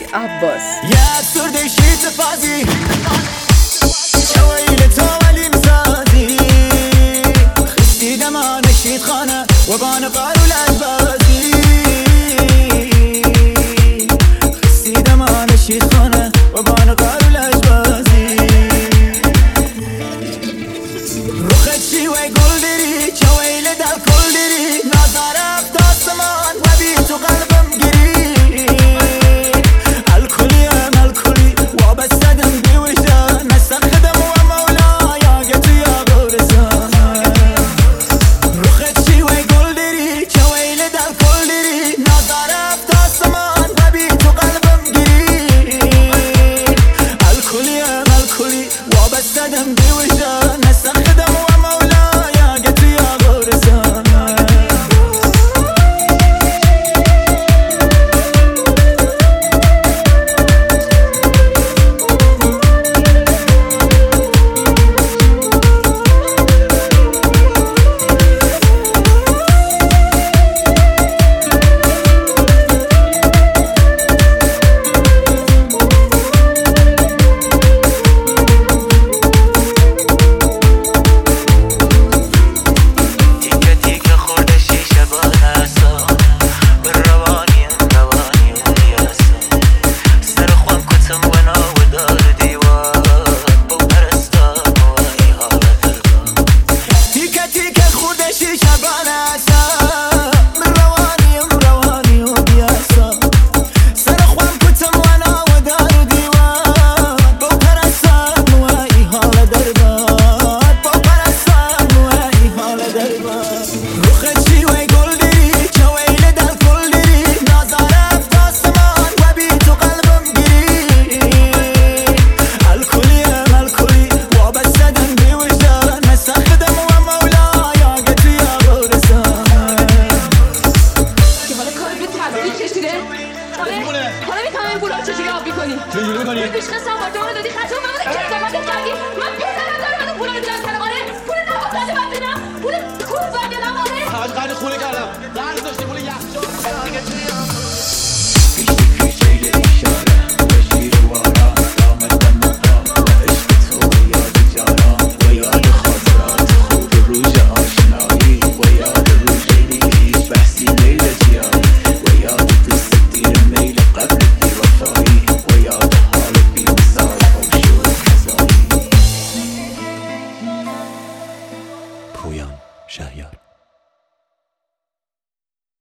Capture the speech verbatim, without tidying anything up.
عباس. يا افسرده شي تفازي شويلة توالي مسازي خستي دما نشيت خانة وبان قارو الأجبازي خستي دما نشيت خانة وبان قارو الأجبازي رخت شي ويقول دري شويلة دا كل دري نظر افتاد سمان وبيتو قلبم قري وابستدم بوجدان استخدم ومولاي قلت يا غرسان حالا میتونم این پول رو چجوری آب میکنی؟ چجوری میکنی؟ پیشقه سوارتون رو دادی خطا من بوده که زمانت کردی من پدرم دارم من پول رو میدونم سرم آره پول نباید من بدم پول خوب بدم آره همه قرد خونه کردم قرد داشتی پول یخچال پویان شهریار.